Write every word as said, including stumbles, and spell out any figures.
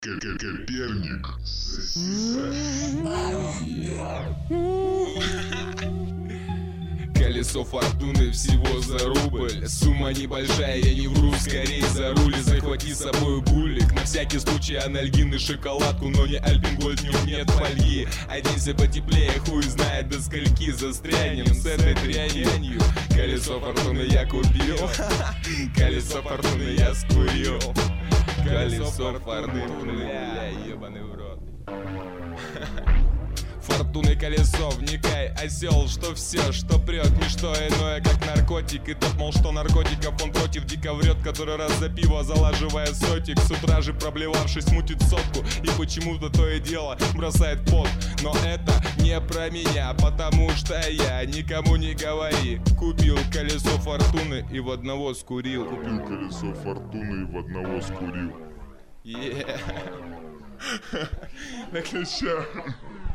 Коперник. Колесо фортуны всего за рубль. Сумма небольшая, я не вру, скорее за руль. Захвати с собой булик, на всякий случай анальгин и шоколадку. Но не Альпенгольд, в нем нет фольги. Оденься потеплее, хуй знает до скольки застрянем с этой дрянью. Колесо фортуны я купил, колесо фортуны я скурил. Колесо фортуны, бля, ебаный в рот. Фортуны колесо, вникай, осел, что все, что прет, ничто иное, как наркотик. И тот, мол, что наркотиков он против, дико врет, который раз за пиво залаживая сотик. С утра же проблевавшись мутит сотку и почему-то то и дело бросает пот. Но это не про меня, потому что я никому не говори. Купил колесо фортуны и в одного скурил. Купил колесо фортуны и в одного скурил. Yeah. На ключа.